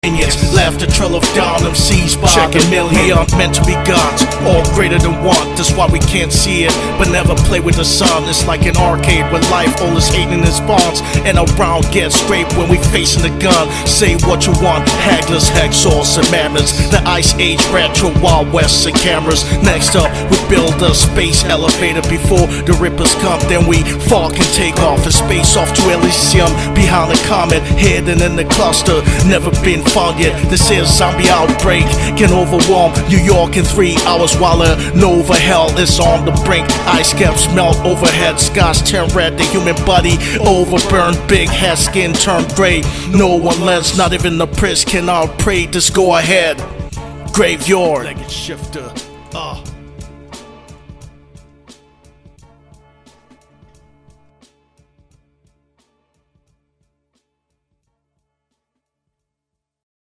Left a trail of down MCs by the million. We aren't meant to be gods, all greater than one. That's why we can't see it, but never play with the sun. It's like an arcade where life all is hating in its bonds, and a round gets scraped when we facing the gun. Say what you want, hagglers, hexors, and madness. The Ice Age retro, Wild West and cameras. Next up, we build a space elevator before the rippers come. Then we fall and take off in space off to Elysium. Behind the comet, hidden in the cluster, never been found yet. This is zombie outbreak can overwhelm New York in 3 hours while a nova hell is on the brink. Ice caps melt overhead, skies turn red, the human body overburned, big head, skin turned gray. No one lets, not even the priest can outpray this go ahead. Graveyard. Like a shifter.